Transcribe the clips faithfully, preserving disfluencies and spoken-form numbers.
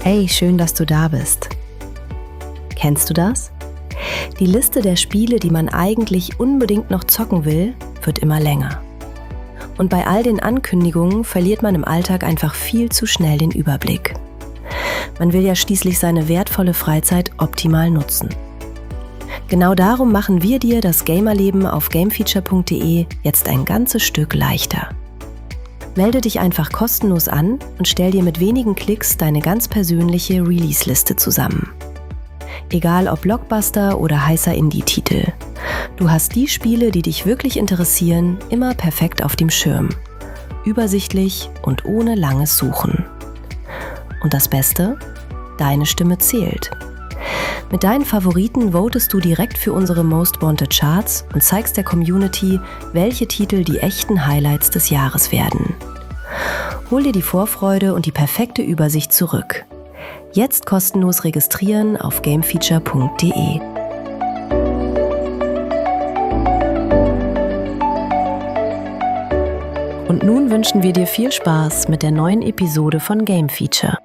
Hey, schön, dass du da bist. Kennst du das? Die Liste der Spiele, die man eigentlich unbedingt noch zocken will, wird immer länger. Und bei all den Ankündigungen verliert man im Alltag einfach viel zu schnell den Überblick. Man will ja schließlich seine wertvolle Freizeit optimal nutzen. Genau darum machen wir dir das Gamerleben auf gamefeature punkt de jetzt ein ganzes Stück leichter. Melde dich einfach kostenlos an und stell dir mit wenigen Klicks deine ganz persönliche Release-Liste zusammen. Egal ob Blockbuster oder heißer Indie-Titel. Du hast die Spiele, die dich wirklich interessieren, immer perfekt auf dem Schirm. Übersichtlich und ohne langes Suchen. Und das Beste? Deine Stimme zählt. Mit deinen Favoriten votest du direkt für unsere Most Wanted Charts und zeigst der Community, welche Titel die echten Highlights des Jahres werden. Hol dir die Vorfreude und die perfekte Übersicht zurück. Jetzt kostenlos registrieren auf gamefeature punkt de. Und nun wünschen wir dir viel Spaß mit der neuen Episode von Game Feature.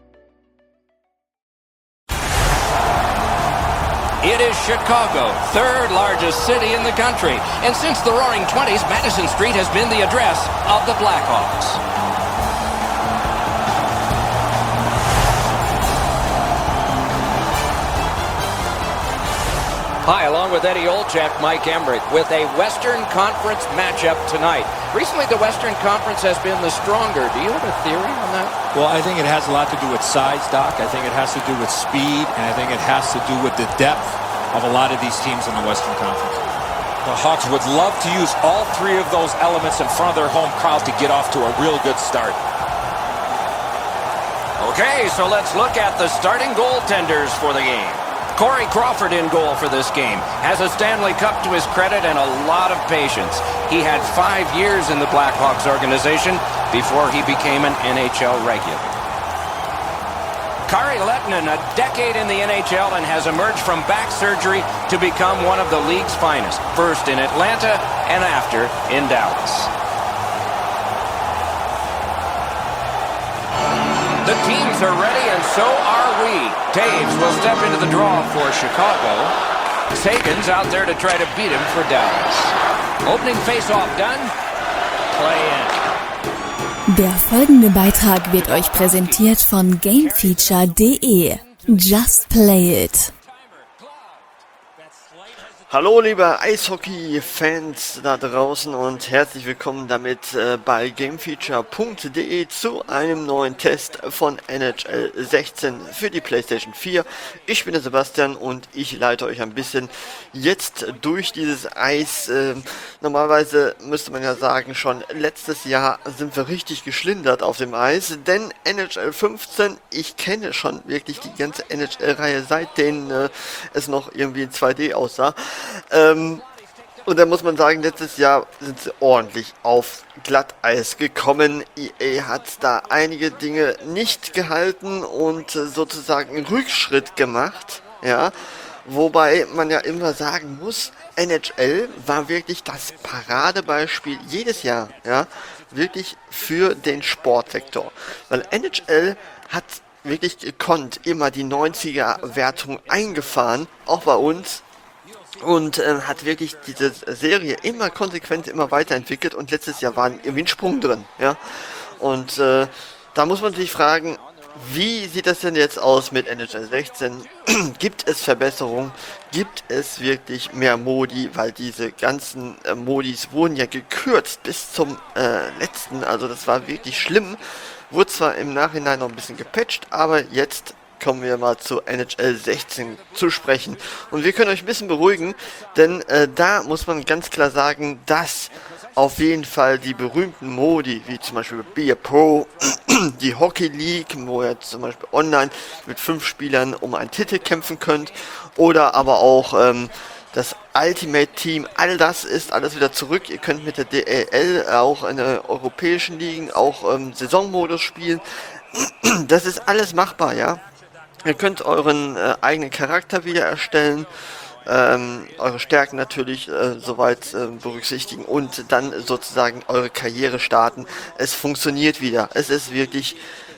It is Chicago, third largest city in the country. And since the Roaring Twenties, Madison Street has been the address of the Blackhawks. Hi, along with Eddie Olczyk, Mike Emmerich, with a Western Conference matchup tonight. Recently, the Western Conference has been the stronger. Do you have a theory on that? Well, I think it has a lot to do with size, Doc. I think it has to do with speed, and I think it has to do with the depth of a lot of these teams in the Western Conference. The Hawks would love to use all three of those elements in front of their home crowd to get off to a real good start. Okay, so let's look at the starting goaltenders for the game. Corey Crawford in goal for this game. Has a Stanley Cup to his credit and a lot of patience. He had five years in the Blackhawks organization before he became an N H L regular. Kari Lehtonen, a decade in the N H L and has emerged from back surgery to become one of the league's finest. First in Atlanta and after in Dallas. The teams are ready, and so are we. Taves will step into the draw for Chicago. Sagan's out there to try to beat him for Dallas. Opening face-off done. Play in. Der folgende Beitrag wird euch präsentiert von gamefeature punkt de. Just play it. Hallo liebe Eishockey-Fans da draußen und herzlich willkommen damit äh, bei gamefeature punkt de zu einem neuen Test von N H L sechzehn für die PlayStation vier. Ich bin der Sebastian und ich leite euch ein bisschen jetzt durch dieses Eis. Äh, normalerweise müsste man ja sagen, schon letztes Jahr sind wir richtig geschlindert auf dem Eis, denn N H L fünfzehn, ich kenne schon wirklich die ganze N H L-Reihe, seitdem äh, es noch irgendwie in zwei D aussah. Ähm, und da muss man sagen, letztes Jahr sind sie ordentlich auf Glatteis gekommen. E A hat da einige Dinge nicht gehalten und äh, sozusagen einen Rückschritt gemacht, ja, wobei man ja immer sagen muss, N H L war wirklich das Paradebeispiel jedes Jahr, ja, wirklich für den Sportsektor, weil N H L hat wirklich gekonnt immer die neunziger-Wertung eingefahren, auch bei uns. Und äh, hat wirklich diese Serie immer konsequent, immer weiterentwickelt und letztes Jahr war irgendwie ein Sprung drin, ja. Und äh, da muss man sich fragen, wie sieht das denn jetzt aus mit N H L sechzehn? Gibt es Verbesserungen? Gibt es wirklich mehr Modi? Weil diese ganzen äh, Modis wurden ja gekürzt bis zum äh, letzten, also das war wirklich schlimm. Wurde zwar im Nachhinein noch ein bisschen gepatcht, aber jetzt kommen wir mal zu N H L sechzehn zu sprechen. Und wir können euch ein bisschen beruhigen, denn äh, da muss man ganz klar sagen, dass auf jeden Fall die berühmten Modi, wie zum Beispiel Be a Pro, die Hockey League, wo ihr zum Beispiel online mit fünf Spielern um einen Titel kämpfen könnt, oder aber auch ähm, das Ultimate Team, all das ist alles wieder zurück. Ihr könnt mit der D E L auch in der europäischen Ligen auch ähm, Saisonmodus spielen. Das ist alles machbar, ja. Ihr könnt euren äh, eigenen Charakter wieder erstellen, ähm, eure Stärken natürlich äh, soweit äh, berücksichtigen und dann sozusagen eure Karriere starten. Es funktioniert wieder. Es ist wirklich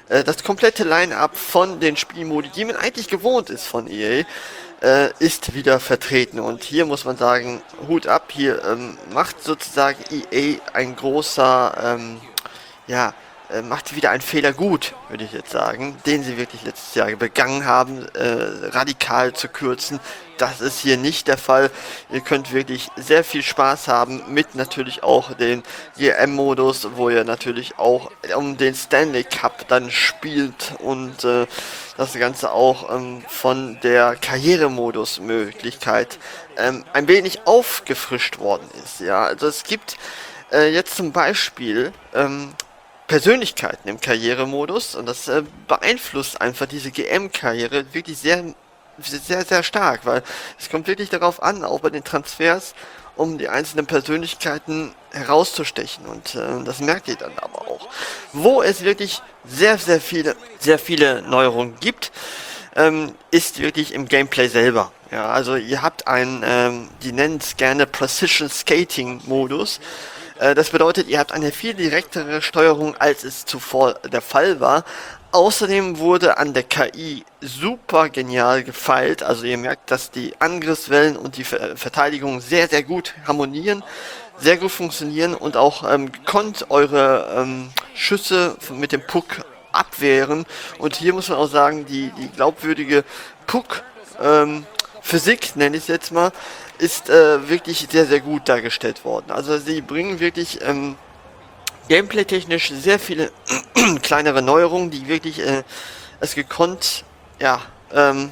äh, das komplette Line-Up von den Spielmodi, die man eigentlich gewohnt ist von E A, äh, ist wieder vertreten. Und hier muss man sagen, Hut ab, hier ähm, macht sozusagen E A ein großer, ähm, ja, äh, macht wieder einen Fehler gut, würde ich jetzt sagen, den sie wirklich letztes Jahr begangen haben, äh, radikal zu kürzen. Das ist hier nicht der Fall. Ihr könnt wirklich sehr viel Spaß haben mit natürlich auch dem G M-Modus, wo ihr natürlich auch um den Stanley Cup dann spielt und äh, das Ganze auch ähm, von der Karrieremodus-Möglichkeit ähm, ein wenig aufgefrischt worden ist. Ja, also es gibt äh, jetzt zum Beispiel ähm, Persönlichkeiten im Karrieremodus und das äh, beeinflusst einfach diese G M-Karriere wirklich sehr sehr, sehr stark, weil es kommt wirklich darauf an, auch bei den Transfers, um die einzelnen Persönlichkeiten herauszustechen und äh, das merkt ihr dann aber auch. Wo es wirklich sehr, sehr viele, sehr viele Neuerungen gibt, ähm, ist wirklich im Gameplay selber. Ja, also ihr habt einen, ähm, die nennen es gerne Precision Skating Modus. Äh, das bedeutet, ihr habt eine viel direktere Steuerung, als es zuvor der Fall war. Außerdem wurde an der K I super genial gefeilt, also ihr merkt, dass die Angriffswellen und die Ver- Verteidigung sehr, sehr gut harmonieren, sehr gut funktionieren und auch ähm, konnt eure ähm, Schüsse mit dem Puck abwehren. Und hier muss man auch sagen, die, die glaubwürdige Puck ähm, Physik, nenne ich es jetzt mal, ist äh, wirklich sehr, sehr gut dargestellt worden. Also sie bringen wirklich ähm, Gameplay-technisch sehr viele kleinere Neuerungen, die wirklich äh, es gekonnt, ja, ähm,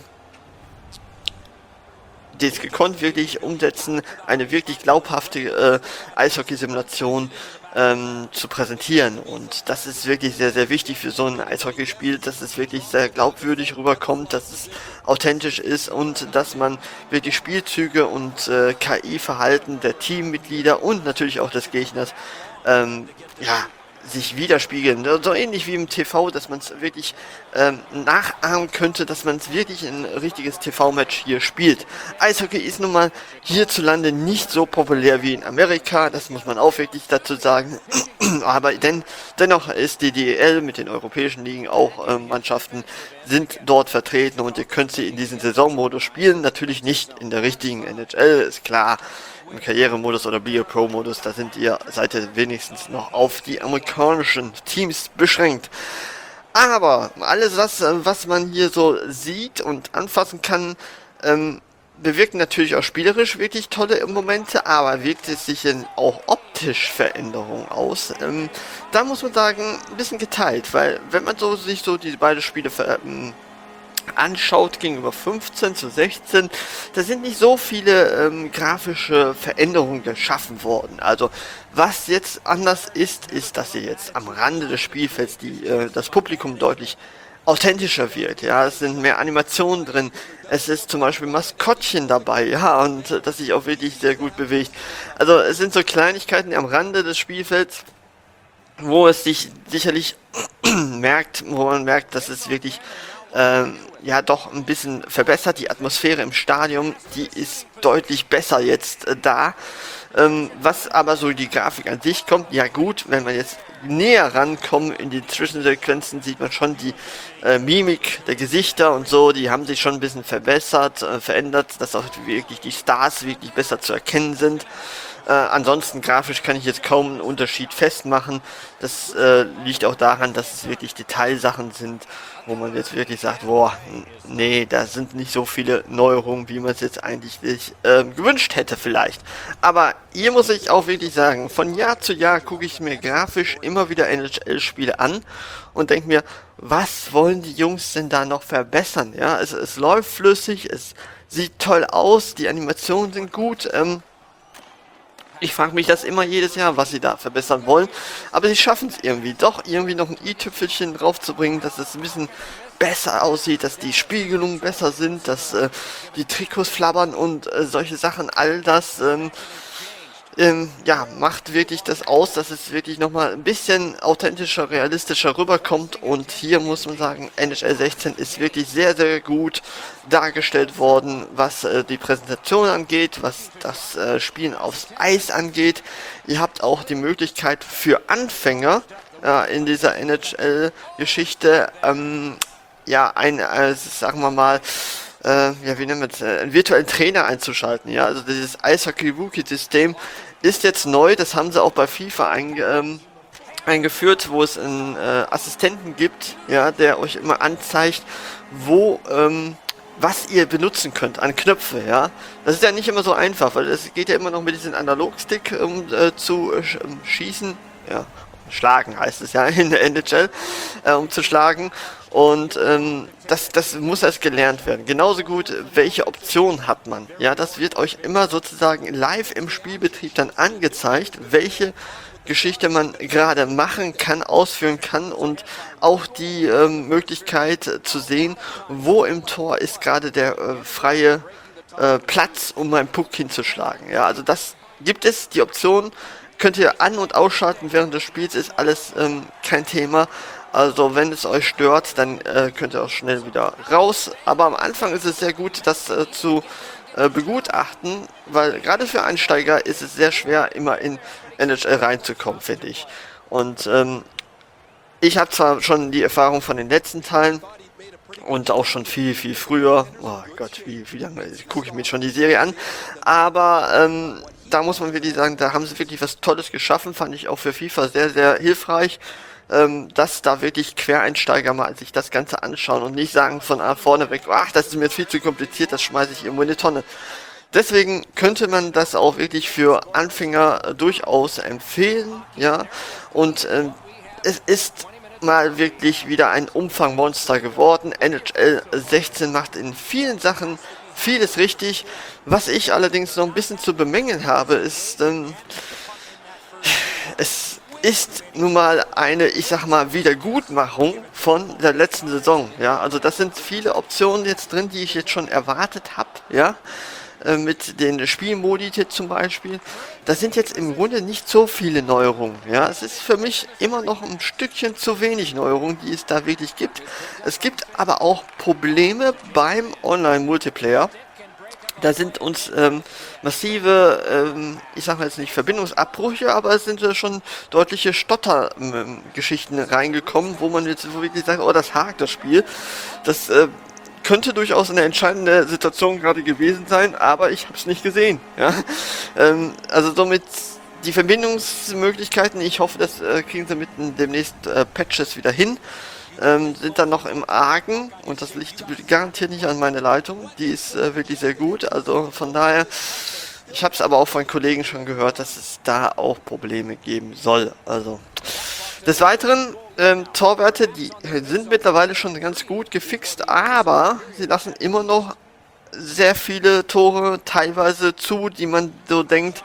die es gekonnt wirklich umsetzen, eine wirklich glaubhafte äh, Eishockey-Simulation ähm, zu präsentieren. Und das ist wirklich sehr, sehr wichtig für so ein Eishockeyspiel, dass es wirklich sehr glaubwürdig rüberkommt, dass es authentisch ist und dass man wirklich Spielzüge und äh, K I-Verhalten der Teammitglieder und natürlich auch des Gegners ähm, ja, sich widerspiegeln. So ähnlich wie im T V, dass man es wirklich ähm, nachahmen könnte, dass man es wirklich ein richtiges T V-Match hier spielt. Eishockey ist nun mal hierzulande nicht so populär wie in Amerika, das muss man auch wirklich dazu sagen. Aber denn, dennoch ist die D E L mit den europäischen Ligen auch äh, Mannschaften sind dort vertreten und ihr könnt sie in diesem Saisonmodus spielen. Natürlich nicht in der richtigen N H L, ist klar. Im Karrieremodus oder B A Pro-Modus, da sind ihr, seid ihr wenigstens noch auf die amerikanischen Teams beschränkt. Aber alles das, was man hier so sieht und anfassen kann, ähm, bewirkt natürlich auch spielerisch wirklich tolle Momente, aber wirkt es sich denn auch optisch Veränderungen aus? Ähm, da muss man sagen, ein bisschen geteilt, weil wenn man so sich so diese beiden Spiele ver ähm, anschaut gegenüber fünfzehn zu sechzehn, da sind nicht so viele ähm, grafische Veränderungen geschaffen worden. Also was jetzt anders ist, ist, dass ihr jetzt am Rande des Spielfelds die, äh, das Publikum deutlich authentischer wird. Ja, es sind mehr Animationen drin. Es ist zum Beispiel Maskottchen dabei, ja, und äh, das sich auch wirklich sehr gut bewegt. Also es sind so Kleinigkeiten am Rande des Spielfelds, wo es sich sicherlich merkt, wo man merkt, dass es wirklich ähm, ja doch ein bisschen verbessert. Die Atmosphäre im Stadion, die ist deutlich besser jetzt äh, da. Ähm, was aber so die Grafik an sich kommt, ja gut, wenn man jetzt näher rankommt in die Zwischensequenzen, sieht man schon die äh, Mimik der Gesichter und so, die haben sich schon ein bisschen verbessert, äh, verändert, dass auch wirklich die Stars wirklich besser zu erkennen sind. Äh, ansonsten grafisch kann ich jetzt kaum einen Unterschied festmachen. Das äh, liegt auch daran, dass es wirklich Detailsachen sind, wo man jetzt wirklich sagt, boah, nee, da sind nicht so viele Neuerungen, wie man es jetzt eigentlich sich äh, gewünscht hätte vielleicht. Aber hier muss ich auch wirklich sagen, von Jahr zu Jahr gucke ich mir grafisch immer wieder N H L-Spiele an und denke mir, was wollen die Jungs denn da noch verbessern? Ja, es, es läuft flüssig, es sieht toll aus, die Animationen sind gut, ähm, ich frage mich das immer jedes Jahr, was sie da verbessern wollen. Aber sie schaffen es irgendwie. Doch irgendwie noch ein i-Tüpfelchen draufzubringen, dass es ein bisschen besser aussieht, dass die Spiegelungen besser sind, dass äh, die Trikots flabbern und äh, solche Sachen. All das ähm, ähm, ja, macht wirklich das aus, dass es wirklich nochmal ein bisschen authentischer, realistischer rüberkommt. Und hier muss man sagen, N H L sechzehn ist wirklich sehr, sehr gut dargestellt worden, was äh, die Präsentation angeht, was das äh, Spielen aufs Eis angeht. Ihr habt auch die Möglichkeit für Anfänger ja, in dieser N H L-Geschichte ähm, ja, ein, äh, sagen wir mal, äh, ja, wie nennen wir das, äh, einen virtuellen Trainer einzuschalten. Ja, also dieses Eishockey-Rookie-System ist jetzt neu, das haben sie auch bei FIFA einge, ähm, eingeführt, wo es einen äh, Assistenten gibt, ja, der euch immer anzeigt, wo, ähm, was ihr benutzen könnt an Knöpfe, ja. Das ist ja nicht immer so einfach, weil es geht ja immer noch mit diesem Analogstick, um äh, zu äh, schießen, ja, schlagen heißt es ja in der N H L, äh, um zu schlagen. Und ähm, das, das muss erst gelernt werden. Genauso gut, welche Option hat man? Ja, das wird euch immer sozusagen live im Spielbetrieb dann angezeigt, welche Geschichte man gerade machen kann, ausführen kann und auch die ähm, Möglichkeit äh, zu sehen, wo im Tor ist gerade der äh, freie äh, Platz, um einen Puck hinzuschlagen. Ja, also das gibt es, die Option könnt ihr an- und ausschalten während des Spiels, ist alles ähm, kein Thema. Also wenn es euch stört, dann äh, könnt ihr auch schnell wieder raus. Aber am Anfang ist es sehr gut, das äh, zu äh, begutachten, weil gerade für Einsteiger ist es sehr schwer, immer in N H L reinzukommen, finde ich. Und ähm, ich habe zwar schon die Erfahrung von den letzten Teilen und auch schon viel, viel früher. Oh Gott, wie, wie lange gucke ich mir schon die Serie an. Aber ähm, da muss man wirklich sagen, da haben sie wirklich was Tolles geschaffen, fand ich auch für FIFA sehr, sehr hilfreich. Ähm, dass da wirklich Quereinsteiger mal sich das Ganze anschauen und nicht sagen von vorne weg, ach, das ist mir jetzt viel zu kompliziert, das schmeiße ich irgendwo in die Tonne. Deswegen könnte man das auch wirklich für Anfänger durchaus empfehlen, ja, und ähm, es ist mal wirklich wieder ein Umfangmonster geworden. N H L sechzehn macht in vielen Sachen vieles richtig. Was ich allerdings noch ein bisschen zu bemängeln habe, ist, ähm, es ist nun mal eine, ich sag mal, Wiedergutmachung von der letzten Saison, ja, also das sind viele Optionen jetzt drin, die ich jetzt schon erwartet habe, ja, äh, mit den Spielmodi zum Beispiel. Das sind jetzt im Grunde nicht so viele Neuerungen, ja, es ist für mich immer noch ein Stückchen zu wenig Neuerungen, die es da wirklich gibt. Es gibt aber auch Probleme beim Online-Multiplayer. Da sind uns ähm, massive, ähm, ich sage jetzt nicht Verbindungsabbrüche, aber es sind äh, schon deutliche Stotter-Geschichten ähm, reingekommen, wo man jetzt wirklich sagt, oh, das hakt das Spiel. Das äh, könnte durchaus eine entscheidende Situation gerade gewesen sein, aber ich habe es nicht gesehen. Ja? Ähm, also somit die Verbindungsmöglichkeiten, ich hoffe, das äh, kriegen sie mit demnächst äh, Patches wieder hin. Ähm, sind dann noch im Argen und das liegt garantiert nicht an meiner Leitung, die ist äh, wirklich sehr gut, also von daher, ich habe es aber auch von Kollegen schon gehört, dass es da auch Probleme geben soll. Also des Weiteren, ähm, Torwerte, die sind mittlerweile schon ganz gut gefixt, aber sie lassen immer noch sehr viele Tore teilweise zu, die man so denkt,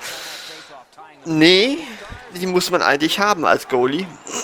nee, die muss man eigentlich haben als Goalie.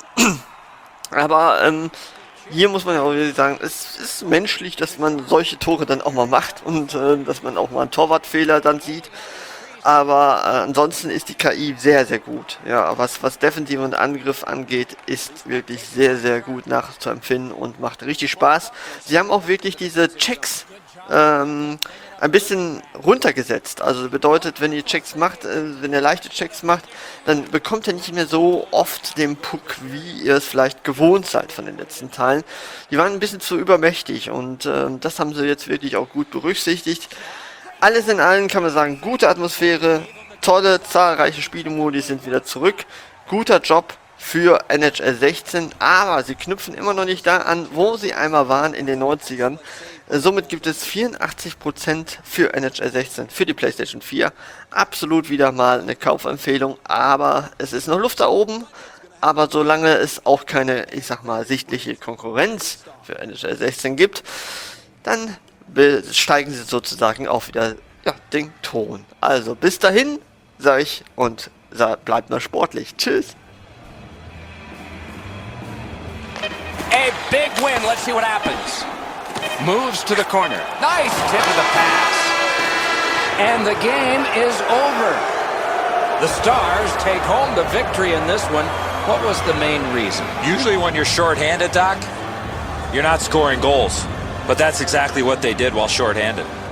Aber ähm, hier muss man ja auch wieder sagen, es ist menschlich, dass man solche Tore dann auch mal macht und äh, dass man auch mal einen Torwartfehler dann sieht. Aber äh, ansonsten ist die K I sehr, sehr gut. Ja, was, was Defensive und Angriff angeht, ist wirklich sehr, sehr gut nachzuempfinden und macht richtig Spaß. Sie haben auch wirklich diese Checks ähm, ein bisschen runtergesetzt. Also bedeutet, wenn ihr Checks macht, äh, wenn ihr leichte Checks macht, dann bekommt ihr nicht mehr so oft den Puck, wie ihr es vielleicht gewohnt seid von den letzten Teilen. Die waren ein bisschen zu übermächtig und äh, das haben sie jetzt wirklich auch gut berücksichtigt. Alles in allem kann man sagen, gute Atmosphäre, tolle, zahlreiche Spielemodi sind wieder zurück. Guter Job für N H L sechzehn, aber sie knüpfen immer noch nicht da an, wo sie einmal waren in den neunzigern. Somit gibt es vierundachtzig Prozent für N H L sechzehn, für die PlayStation vier. Absolut wieder mal eine Kaufempfehlung, aber es ist noch Luft da oben. Aber solange es auch keine, ich sag mal, sichtliche Konkurrenz für N H L sechzehn gibt, dann steigen sie sozusagen auch wieder, ja, den Ton. Also bis dahin, sag ich, und bleibt mal sportlich. Tschüss. A big win. Let's see what happens. Moves to the corner. Nice tip of the pass. And the game is over. The Stars take home the victory in this one. What was the main reason? Usually when you're shorthanded, Doc, you're not scoring goals. But that's exactly what they did while shorthanded.